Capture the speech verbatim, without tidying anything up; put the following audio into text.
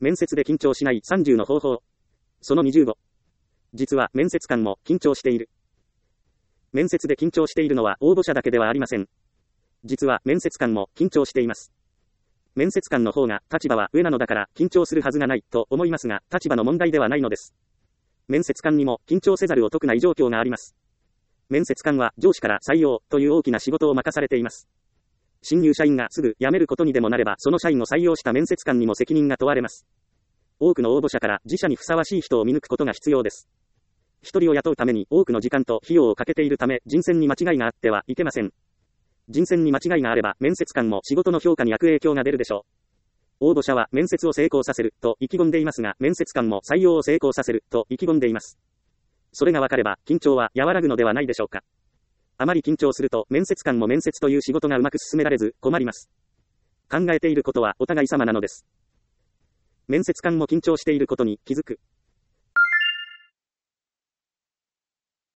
面接で緊張しないさんじゅうの方法。そのにじゅうご。実は面接官も緊張している。面接で緊張しているのは応募者だけではありません。実は面接官も緊張しています。面接官の方が立場は上なのだから緊張するはずがないと思いますが、立場の問題ではないのです。面接官にも緊張せざるを得ない状況があります。面接官は上司から採用という大きな仕事を任されています。新入社員がすぐ辞めることにでもなれば、その社員を採用した面接官にも責任が問われます。多くの応募者から自社にふさわしい人を見抜くことが必要です。一人を雇うために多くの時間と費用をかけているため、人選に間違いがあってはいけません。人選に間違いがあれば、面接官も仕事の評価に悪影響が出るでしょう。応募者は面接を成功させると意気込んでいますが、面接官も採用を成功させると意気込んでいます。それが分かれば、緊張は和らぐのではないでしょうか。あまり緊張すると、面接官も面接という仕事がうまく進められず、困ります。考えていることはお互い様なのです。面接官も緊張していることに気づく。